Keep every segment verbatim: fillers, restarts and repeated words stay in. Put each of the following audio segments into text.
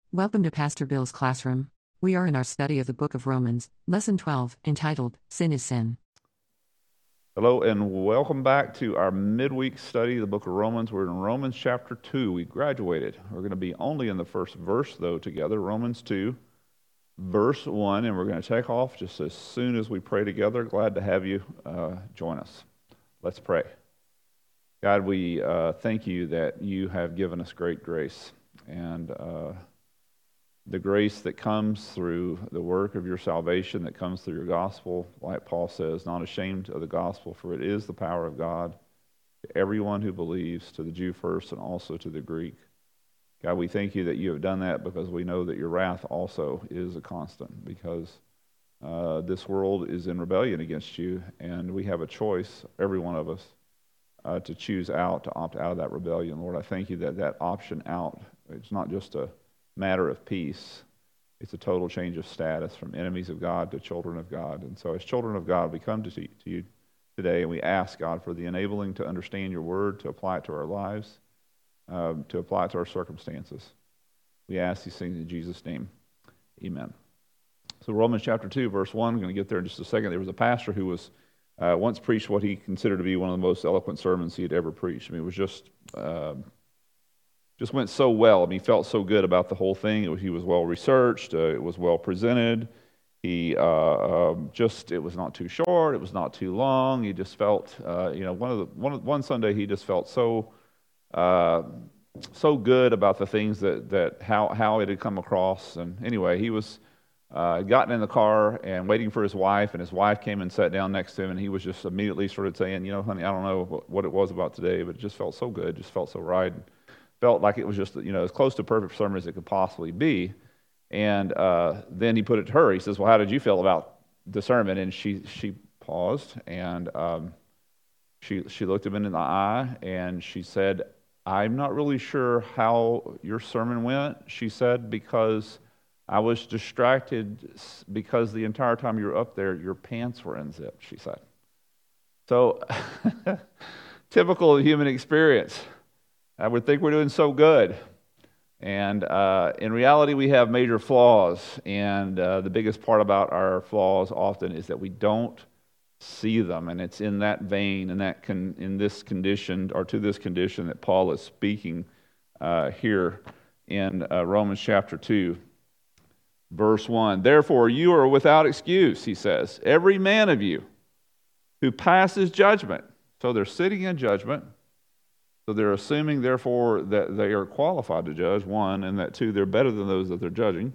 Welcome to Pastor Bill's classroom. We are in our study of the book of Romans, lesson twelve, entitled, Sin is Sin. Hello and welcome back to our midweek study of the book of Romans. We're in Romans chapter two. We graduated. We're going to be only in the first verse, though, together. Romans two, verse one, and we're going to take off just as soon as we pray together. Glad to have you uh, join us. Let's pray. God, we uh, thank you that you have given us great grace, and uh, the grace that comes through the work of your salvation, that comes through your gospel, like Paul says, not ashamed of the gospel, for it is the power of God to everyone who believes, to the Jew first and also to the Greek. God, we thank you that you have done that because we know that your wrath also is a constant, because uh, this world is in rebellion against you, and we have a choice, every one of us, uh, to choose out, to opt out of that rebellion. Lord, I thank you that that option out, it's not just a matter of peace. It's a total change of status from enemies of God to children of God. And so as children of God, we come to, to you today and we ask, God, for the enabling to understand your word, to apply it to our lives, um, to apply it to our circumstances. We ask these things in Jesus' name. Amen. So Romans chapter two, verse one, I'm going to get there in just a second. There was a pastor who was uh, once preached what he considered to be one of the most eloquent sermons he had ever preached. I mean, it was just... Uh, Just went so well. I mean, he felt so good about the whole thing. It was, he was well researched. Uh, it was well presented. He uh, um, just, it was not too short. It was not too long. He just felt, uh, you know, one of the one one Sunday he just felt so uh, so good about the things that that how how it had come across. And anyway, he was uh, gotten in the car and waiting for his wife, and his wife came and sat down next to him, and he was just immediately started saying, you know, honey, I don't know what, what it was about today, but it just felt so good. Just felt so right. Felt like it was just, you know, as close to a perfect sermon as it could possibly be. And uh, then he put it to her. He says, well, how did you feel about the sermon? And she she paused, and um, she she looked him in the eye, and she said, I'm not really sure how your sermon went, she said, because I was distracted because the entire time you were up there, your pants were unzipped, she said. So, typical human experience. I would think we're doing so good. And uh, in reality, we have major flaws. And uh, the biggest part about our flaws often is that we don't see them. And it's in that vein, in, that con- in this condition, or to this condition, that Paul is speaking uh, here in uh, Romans chapter two, verse one. Therefore, you are without excuse, he says, every man of you who passes judgment. So they're sitting in judgment. So they're assuming, therefore, that they are qualified to judge, one, and that, two, they're better than those that they're judging.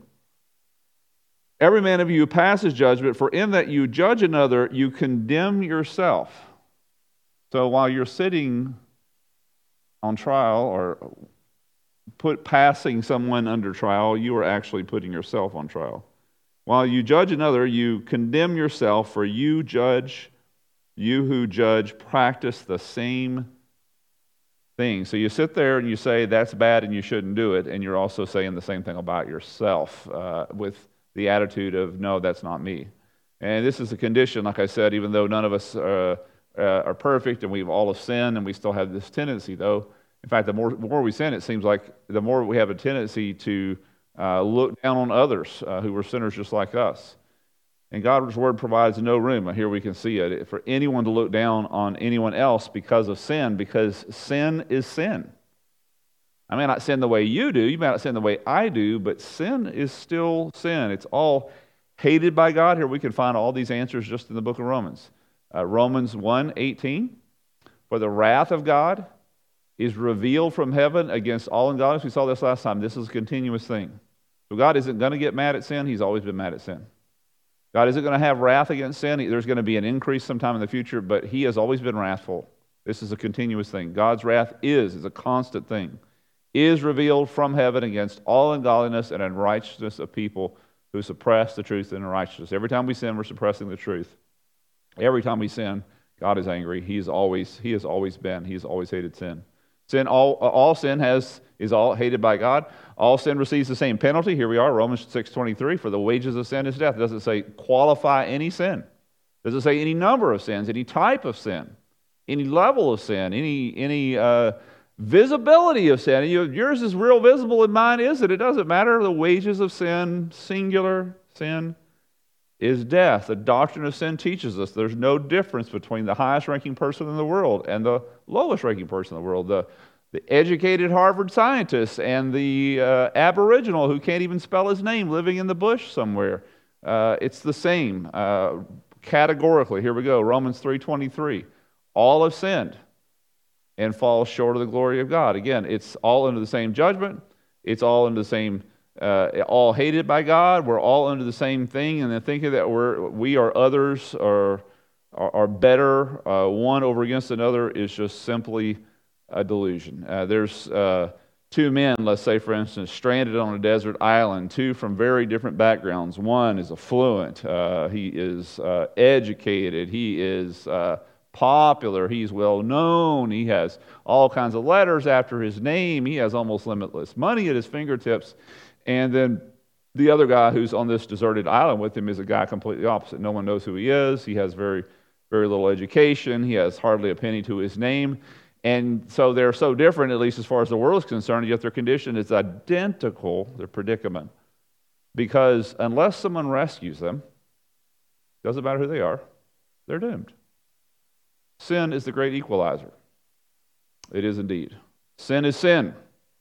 Every man of you passes judgment, for in that you judge another, you condemn yourself. So while you're sitting on trial or put passing someone under trial, you are actually putting yourself on trial. While you judge another, you condemn yourself, for you judge, you who judge practice the same thing. So you sit there and you say that's bad and you shouldn't do it, and you're also saying the same thing about yourself uh, with the attitude of, no, that's not me. And this is a condition, like I said, even though none of us uh, uh, are perfect and we've all have sinned, and we still have this tendency, though. In fact, the more, the more we sin, it seems like the more we have a tendency to uh, look down on others uh, who are sinners just like us. And God's word provides no room, here we can see it, for anyone to look down on anyone else because of sin, because sin is sin. I may not sin the way you do, you may not sin the way I do, but sin is still sin. It's all hated by God. Here we can find all these answers just in the book of Romans. Uh, Romans one eighteen, for the wrath of God is revealed from heaven against all ungodliness. We saw this last time. This is a continuous thing. So God isn't going to get mad at sin. He's always been mad at sin. God isn't going to have wrath against sin. There's going to be an increase sometime in the future, but he has always been wrathful. This is a continuous thing. God's wrath is, is a constant thing, is revealed from heaven against all ungodliness and unrighteousness of people who suppress the truth and unrighteousness. Every time we sin, we're suppressing the truth. Every time we sin, God is angry. He is always, he has always been. He has always hated sin. Sin, all, all sin has is all hated by God. All sin receives the same penalty. Here we are, Romans six twenty-three, for the wages of sin is death. It doesn't say qualify any sin. It doesn't say any number of sins, any type of sin, any level of sin, any any uh, visibility of sin. You, yours is real visible and mine isn't. It doesn't matter. The wages of sin, singular sin, is death. The doctrine of sin teaches us there's no difference between the highest ranking person in the world and the lowest ranking person in the world. The, the educated Harvard scientist and the uh, aboriginal who can't even spell his name living in the bush somewhere. Uh, it's the same uh, categorically. Here we go. Romans three twenty-three. All have sinned and fall short of the glory of God. Again, it's all under the same judgment. It's all under the same Uh, all hated by God. We're all under the same thing, and then thinking that we're we are others or are, are better uh, one over against another is just simply a delusion. Uh, there's uh, two men, let's say for instance, stranded on a desert island, two from very different backgrounds. One is affluent. Uh, he is uh, educated. He is uh, popular. He's well known. He has all kinds of letters after his name. He has almost limitless money at his fingertips. And then the other guy who's on this deserted island with him is a guy completely opposite. No one knows who he is. He has very, very little education. He has hardly a penny to his name. And so they're so different, at least as far as the world is concerned, yet their condition is identical, their predicament. Because unless someone rescues them, doesn't matter who they are, they're doomed. Sin is the great equalizer. It is indeed. Sin is sin.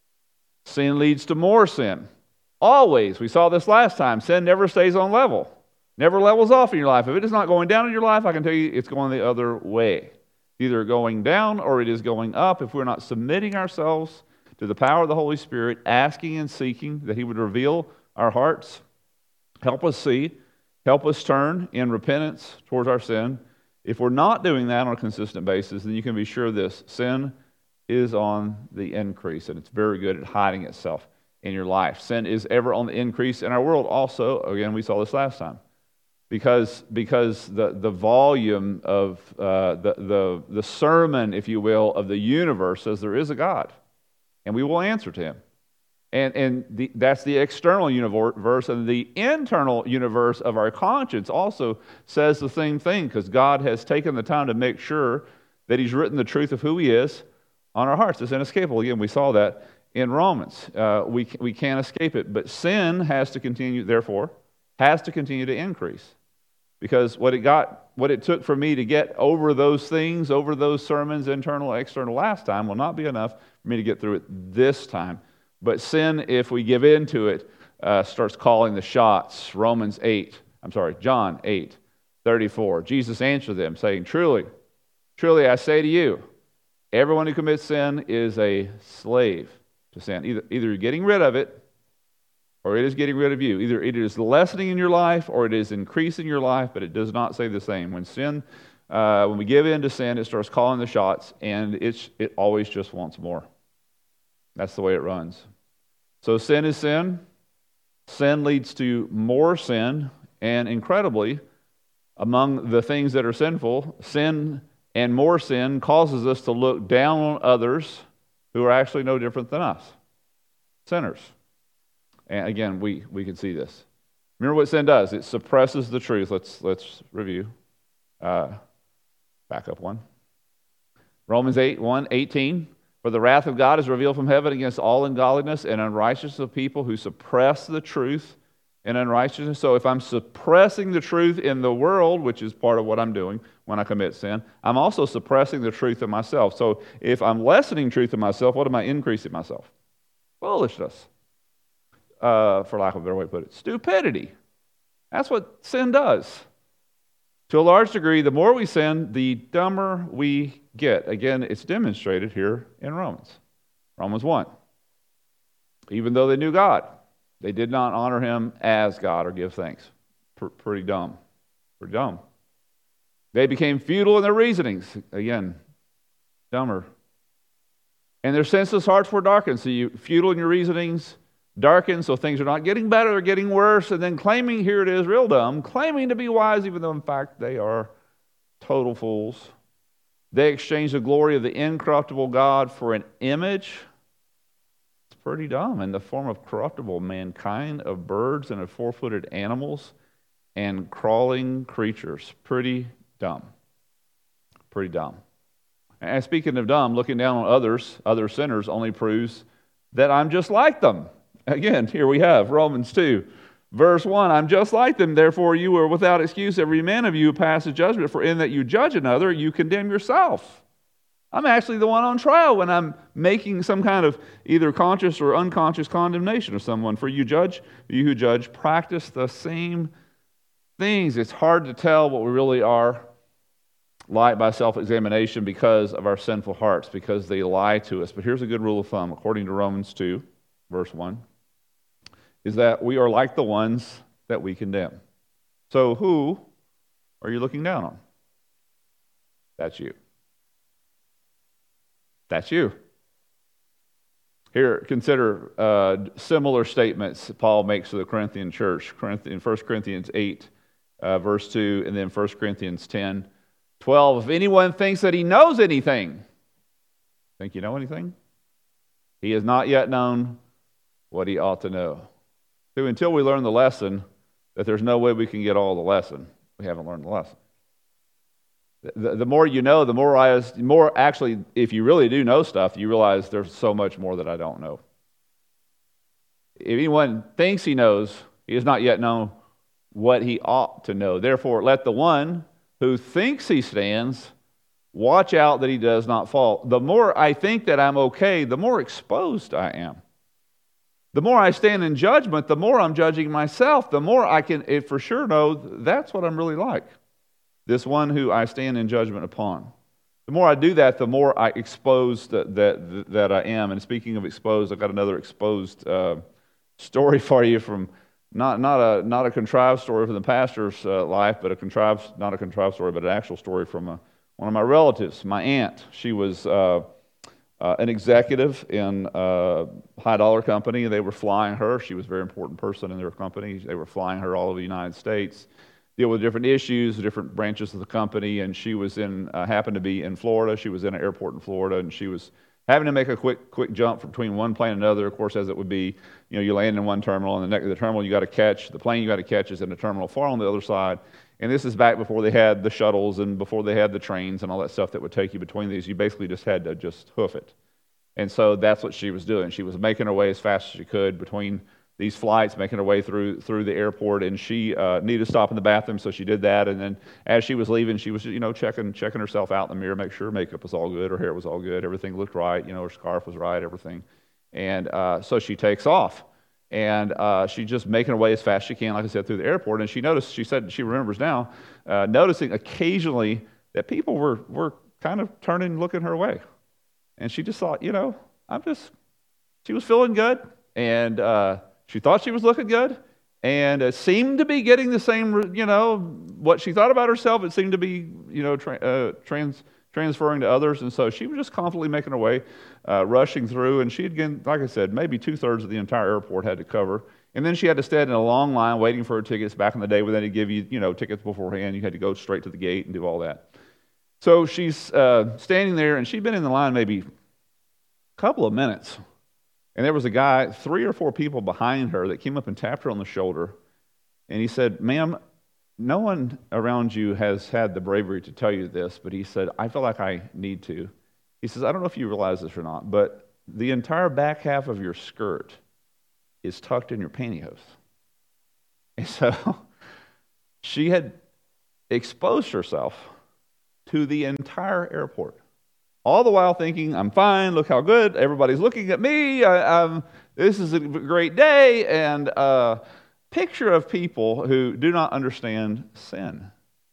Sin leads to more sin. Always. We saw this last time. Sin never stays on level. Never levels off in your life. If it is not going down in your life, I can tell you it's going the other way. Either going down or it is going up if we're not submitting ourselves to the power of the Holy Spirit, asking and seeking that He would reveal our hearts, help us see, help us turn in repentance towards our sin. If we're not doing that on a consistent basis, then you can be sure of this. Sin is on the increase, and it's very good at hiding itself in your life. Sin is ever on the increase in our world also. Again, we saw this last time. Because, because the, the volume of uh, the, the, the sermon, if you will, of the universe says there is a God, and we will answer to Him. And, and the, that's the external universe, and the internal universe of our conscience also says the same thing, because God has taken the time to make sure that He's written the truth of who He is on our hearts. It's inescapable. Again, we saw that in Romans. Uh, we, we can't escape it. But sin has to continue, therefore, has to continue to increase. Because what it got, what it took for me to get over those things, over those sermons, internal, external, last time, will not be enough for me to get through it this time. But sin, if we give in to it, uh, starts calling the shots. Romans eight, I'm sorry, John eight, thirty-four. Jesus answered them, saying, Truly, truly I say to you, everyone who commits sin is a slave to sin. Either, either you're getting rid of it, or it is getting rid of you. Either it is lessening in your life, or it is increasing your life, but it does not say the same. When sin, uh, when we give in to sin, it starts calling the shots, and it's, it always just wants more. That's the way it runs. So sin is sin. Sin leads to more sin, and incredibly, among the things that are sinful, sin and more sin causes us to look down on others who are actually no different than us. Sinners. And again, we, we can see this. Remember what sin does. It suppresses the truth. Let's, let's review. Uh, back up one. Romans eight, one, eighteen. For the wrath of God is revealed from heaven against all ungodliness and unrighteousness of people who suppress the truth and unrighteousness. So if I'm suppressing the truth in the world, which is part of what I'm doing when I commit sin, I'm also suppressing the truth in myself. So if I'm lessening truth in myself, what am I increasing myself? Foolishness. Uh, for lack of a better way to put it, stupidity. That's what sin does. To a large degree, the more we sin, the dumber we get. Again, it's demonstrated here in Romans. Romans one. Even though they knew God, they did not honor Him as God or give thanks. P- pretty dumb. Pretty dumb. They became futile in their reasonings. Again, dumber. And their senseless hearts were darkened. So you futile in your reasonings, darkened, so things are not getting better, they're getting worse, and then claiming, here it is, real dumb, claiming to be wise, even though in fact they are total fools. They exchange the glory of the incorruptible God for an image. It's pretty dumb. In the form of corruptible mankind, of birds and of four-footed animals and crawling creatures. Pretty dumb. Pretty dumb. And speaking of dumb, looking down on others, other sinners, only proves that I'm just like them. Again, here we have Romans two, verse one. I'm just like them, therefore you are without excuse, every man of you who passes judgment, for in that you judge another, you condemn yourself. I'm actually the one on trial when I'm making some kind of either conscious or unconscious condemnation of someone. For you judge, you who judge, practice the same things. It's hard to tell what we really are like by self-examination because of our sinful hearts, because they lie to us. But here's a good rule of thumb, according to Romans two, verse one, is that we are like the ones that we condemn. So who are you looking down on? That's you. That's you. Here, consider uh, similar statements Paul makes to the Corinthian church. In First Corinthians eight, uh, verse two, and then First Corinthians ten, twelve. If anyone thinks that he knows anything, think you know anything? He has not yet known what he ought to know. So until we learn the lesson, that there's no way we can get all the lesson, we haven't learned the lesson. The, the more you know, the more I, more actually, if you really do know stuff, you realize there's so much more that I don't know. If anyone thinks he knows, he has not yet known what he ought to know. Therefore, let the one who thinks he stands watch out that he does not fall. The more I think that I'm okay, the more exposed I am. The more I stand in judgment, the more I'm judging myself, the more I can for sure know that's what I'm really like. This one who I stand in judgment upon. The more I do that, the more I expose that that, that I am. And speaking of exposed, I've got another exposed uh, story for you from not not a not a contrived story from the pastor's uh, life, but a contrived not a contrived story, but an actual story from a, one of my relatives, my aunt. She was uh, uh, an executive in a high dollar company. They were flying her. She was a very important person in their company. They were flying her all over the United States, deal with different issues, different branches of the company, and she was in, uh, happened to be in Florida. She was in an airport in Florida, and she was having to make a quick quick jump from between one plane and another, of course, as it would be, you know, you land in one terminal, and the, next, the terminal you got to catch, the plane you got to catch is in a terminal far on the other side, and this is back before they had the shuttles and before they had the trains and all that stuff that would take you between these. You basically just had to just hoof it. And so that's what she was doing. She was making her way as fast as she could between these flights, making her way through through the airport, and she uh, needed to stop in the bathroom, so she did that. And then as she was leaving, she was, you know, checking checking herself out in the mirror, make sure her makeup was all good, her hair was all good, everything looked right, you know, her scarf was right, everything. And uh, so she takes off, and uh, she's just making her way as fast as she can, like I said, through the airport. And she noticed, she said, she remembers now, uh, noticing occasionally that people were were kind of turning and looking her way. And she just thought, you know, I'm just, she was feeling good, and uh, she thought she was looking good, and it seemed to be getting the same, you know, what she thought about herself, it seemed to be, you know, tra- uh, trans transferring to others, and so she was just confidently making her way, uh, rushing through, and she had, again, like I said, maybe two-thirds of the entire airport had to cover, and then she had to stand in a long line waiting for her tickets. Back in the day when they'd give you, you know, tickets beforehand, you had to go straight to the gate and do all that. So she's uh, standing there, and she'd been in the line maybe a couple of minutes, and there was a guy, three or four people behind her, that came up and tapped her on the shoulder, and he said, "Ma'am, no one around you has had the bravery to tell you this, but," he said, "I feel like I need to." He says, "I don't know if you realize this or not, but the entire back half of your skirt is tucked in your pantyhose." And so she had exposed herself to the entire airport, all the while thinking, "I'm fine, look how good, everybody's looking at me, I, I'm, this is a great day," and a picture of people who do not understand sin.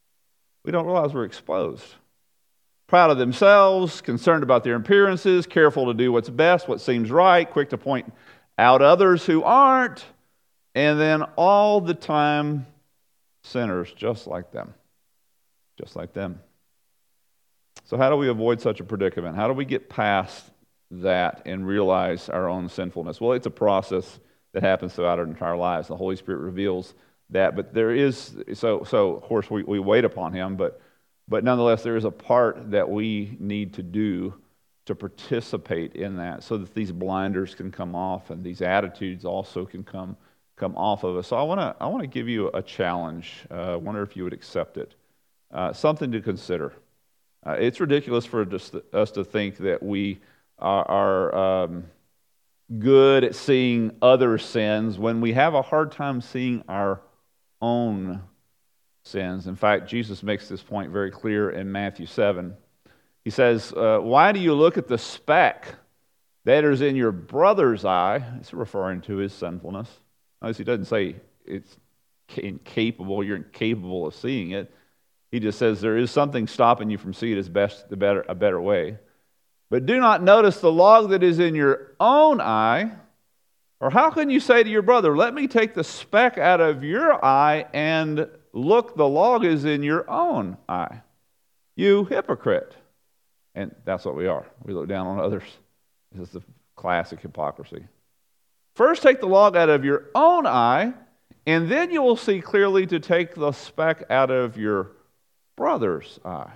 We don't realize we're exposed. Proud of themselves, concerned about their appearances, careful to do what's best, what seems right, quick to point out others who aren't, and then all the time sinners just like them, just like them. So how do we avoid such a predicament? How do we get past that and realize our own sinfulness? Well, it's a process that happens throughout our entire lives. The Holy Spirit reveals that, but there is, so so of course we, we wait upon Him, but but nonetheless there is a part that we need to do to participate in that so that these blinders can come off and these attitudes also can come come off of us. So I want to I want to give you a challenge. Uh, I wonder if you would accept it. Uh, something to consider. Uh, it's ridiculous for just us to think that we are, are um, good at seeing other sins when we have a hard time seeing our own sins. In fact, Jesus makes this point very clear in Matthew seven. He says, uh, why do you look at the speck that is in your brother's eye? It's referring to his sinfulness. Notice he doesn't say it's incapable, you're incapable of seeing it. He just says there is something stopping you from seeing it as best the better a better way. But do not notice the log that is in your own eye. Or how can you say to your brother, let me take the speck out of your eye, and look, the log is in your own eye? You hypocrite. And that's what we are. We look down on others. This is the classic hypocrisy. First take the log out of your own eye, and then you will see clearly to take the speck out of your brother's eye.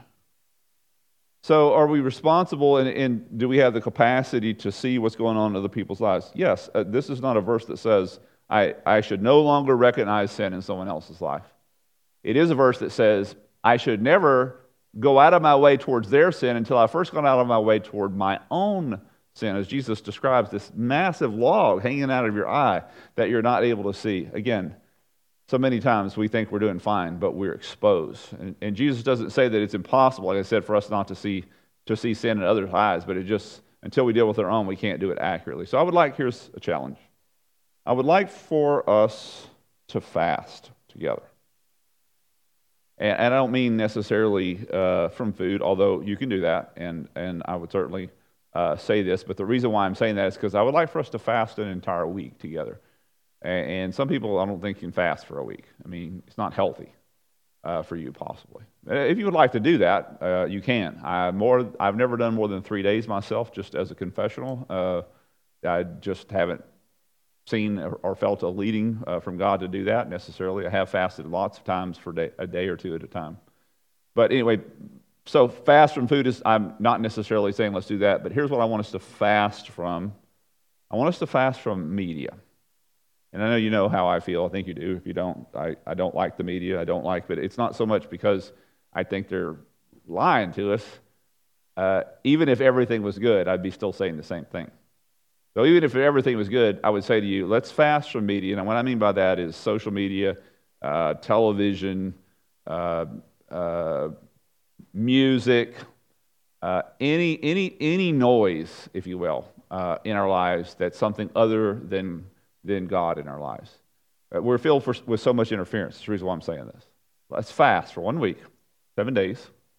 So are we responsible, and, and do we have the capacity to see what's going on in other people's lives? Yes. Uh, this is not a verse that says I, I should no longer recognize sin in someone else's life. It is a verse that says I should never go out of my way towards their sin until I first gone out of my way toward my own sin, as Jesus describes this massive log hanging out of your eye that you're not able to see. Again, so many times we think we're doing fine, but we're exposed. And, and Jesus doesn't say that it's impossible, like I said, for us not to see to see sin in others' eyes, but it just, until we deal with our own, we can't do it accurately. So I would like, here's a challenge. I would like for us to fast together. And, and I don't mean necessarily uh, from food, although you can do that, and, and I would certainly uh, say this, but the reason why I'm saying that is because I would like for us to fast an entire week together. And some people, I don't think, can fast for a week. I mean, it's not healthy uh, for you, possibly. If you would like to do that, uh, you can. I more, I've never done more than three days myself, just as a confessional. Uh, I just haven't seen or, or felt a leading uh, from God to do that necessarily. I have fasted lots of times for day, a day or two at a time. But anyway, so fast from food is, I'm not necessarily saying let's do that, but here's what I want us to fast from. I want us to fast from media. And I know you know how I feel. I think you do. If you don't, I, I don't like the media. I don't like, but it's not so much because I think they're lying to us. Uh, even if everything was good, I'd be still saying the same thing. So even if everything was good, I would say to you, let's fast from media. And what I mean by that is social media, uh, television, uh, uh, music, uh, any any any noise, if you will, uh, in our lives that's something other than than God in our lives. Uh, we're filled for, with so much interference. That's the reason why I'm saying this. Let's fast for one week, seven days.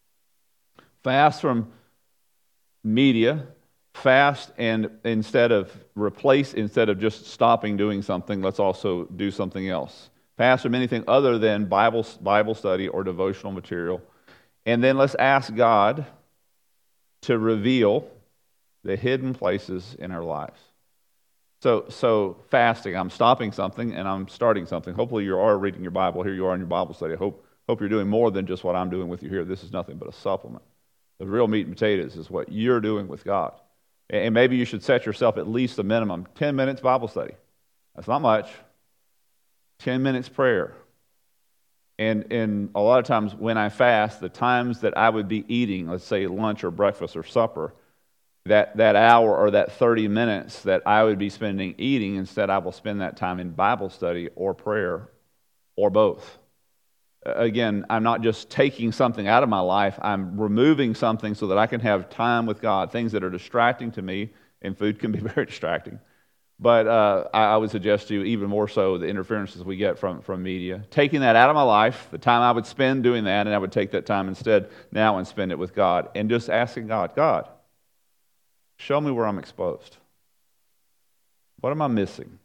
Fast from media. Fast, and instead of replace, instead of just stopping doing something, let's also do something else. Fast from anything other than Bible Bible study or devotional material. And then let's ask God to reveal the hidden places in our lives. So, so fasting, I'm stopping something and I'm starting something. Hopefully you are reading your Bible. Here you are in your Bible study. I hope, hope you're doing more than just what I'm doing with you here. This is nothing but a supplement. The real meat and potatoes is what you're doing with God. And maybe you should set yourself at least a minimum, ten minutes Bible study. That's not much. ten minutes prayer. And, and a lot of times when I fast, the times that I would be eating, let's say lunch or breakfast or supper, that, that hour or that thirty minutes that I would be spending eating, instead I will spend that time in Bible study or prayer or both. Again, I'm not just taking something out of my life, I'm removing something so that I can have time with God, things that are distracting to me, and food can be very distracting. But uh, I, I would suggest to you even more so the interferences we get from, from media. Taking that out of my life, the time I would spend doing that, and I would take that time instead now and spend it with God, and just asking God, God, show me where I'm exposed. What am I missing?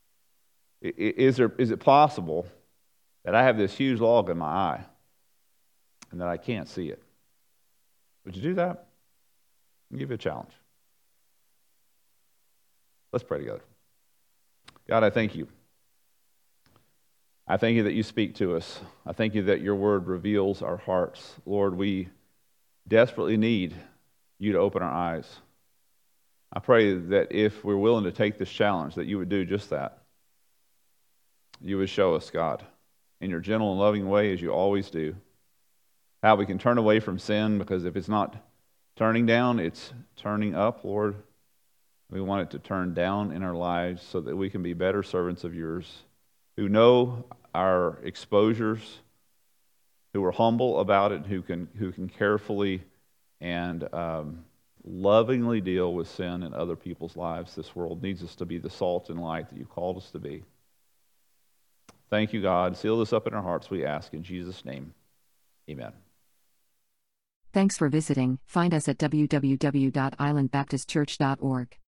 Is there, is it possible that I have this huge log in my eye and that I can't see it? Would you do that? I'll give you a challenge. Let's pray together. God, I thank you. I thank you that you speak to us. I thank you that your word reveals our hearts. Lord, we desperately need you to open our eyes. I pray that if we're willing to take this challenge, that you would do just that. You would show us, God, in your gentle and loving way, as you always do, how we can turn away from sin, because if it's not turning down, it's turning up, Lord. We want it to turn down in our lives so that we can be better servants of yours, who know our exposures, who are humble about it, who can who can carefully and um, lovingly deal with sin in other people's lives. This world needs us to be the salt and light that you called us to be. Thank you, God. Seal this up in our hearts, we ask in Jesus' name. Amen. Thanks for visiting. Find us at w w w dot island baptist church dot org.